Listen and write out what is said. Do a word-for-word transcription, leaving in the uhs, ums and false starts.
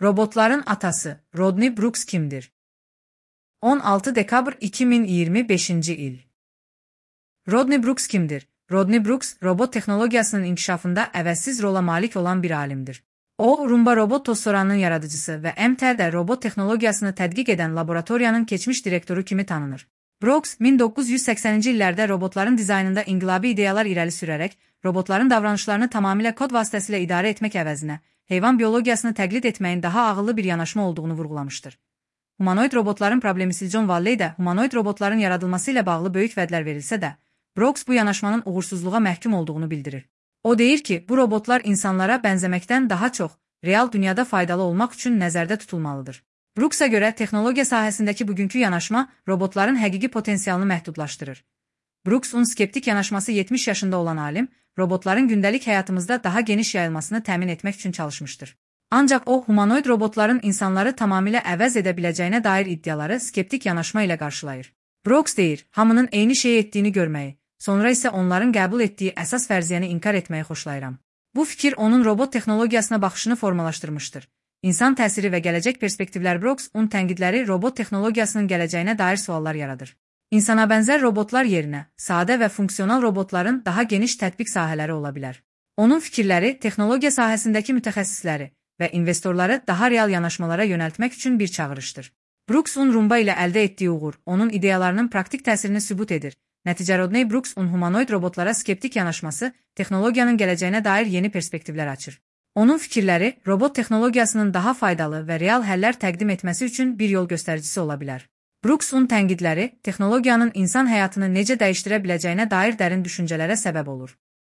Robotların atası Rodney Brooks kimdir? on altı dekabr iki min iyirmi beşinci il. Rodney Brooks kimdir? Rodney Brooks, robot teknolojisinin inkişafında əvəzsiz rola malik olan bir alimdir. O, Roomba robot tostoranının yaradıcısı ve M T L'de robot teknolojisini tədqiq edən laboratoriyanın keçmiş direktoru kimi tanınır. Brooks, min doqquz yüz səksəninci illərdə robotların dizaynında inqilabi ideyalar irəli sürərək, robotların davranışlarını tamamilə kod vasitəsilə idarə etmək əvəzinə, heyvan biologiyasını təqlid etməyin daha ağıllı bir yanaşma olduğunu vurğulamışdır. Humanoid robotların problemisi John Valley də humanoid robotların yaradılması ilə bağlı böyük vədlər verilsə də, Brooks bu yanaşmanın uğursuzluğa məhkum olduğunu bildirir. O deyir ki, bu robotlar insanlara bənzəməkdən daha çox, real dünyada faydalı olmaq üçün nəzərdə tutulmalıdır. Brooks'a görə texnologiya sahəsindəki bugünkü yanaşma robotların həqiqi potensialını məhdudlaşdırır. Brooks'un skeptik yanaşması yetmiş yaşında olan alim, robotların gündəlik həyatımızda daha geniş yayılmasını təmin etmək üçün çalışmışdır. Ancaq o, humanoid robotların insanları tamamilə əvəz edə biləcəyinə dair iddiaları skeptik yanaşma ilə qarşılayır. Brooks deyir, hamının eyni şeyi etdiyini görməyi, sonra isə onların qəbul etdiyi əsas fərziyyəni inkar etməyi xoşlayıram. Bu fikir onun robot texnologiyasına baxışını formalaşdırmışdır. İnsan təsiri və gələcək perspektivlər Brooks-un tənqidləri robot texnologiyasının gələcəyinə dair suallar yaradır. İnsana bənzər robotlar yerinə, sadə və funksional robotların daha geniş tətbiq sahələri ola bilər. Onun fikirləri texnologiya sahəsindəki mütəxəssisləri və investorları daha real yanaşmalara yönəltmək üçün bir çağırışdır. Brooks-un Roomba ilə əldə etdiyi uğur, onun ideyalarının praktik təsirini sübut edir. Nəticə Rodney Brooks-un humanoid robotlara skeptik yanaşması, texnologiyanın gələcəyinə dair yeni perspektivlər açır. Onun fikirləri, robot texnologiyasının daha faydalı və real həllər təqdim etməsi üçün bir yol göstəricisi ola bilər. Brooks-un tənqidləri, texnologiyanın insan həyatını necə dəyişdirə biləcəyinə dair dərin düşüncələrə səbəb olur.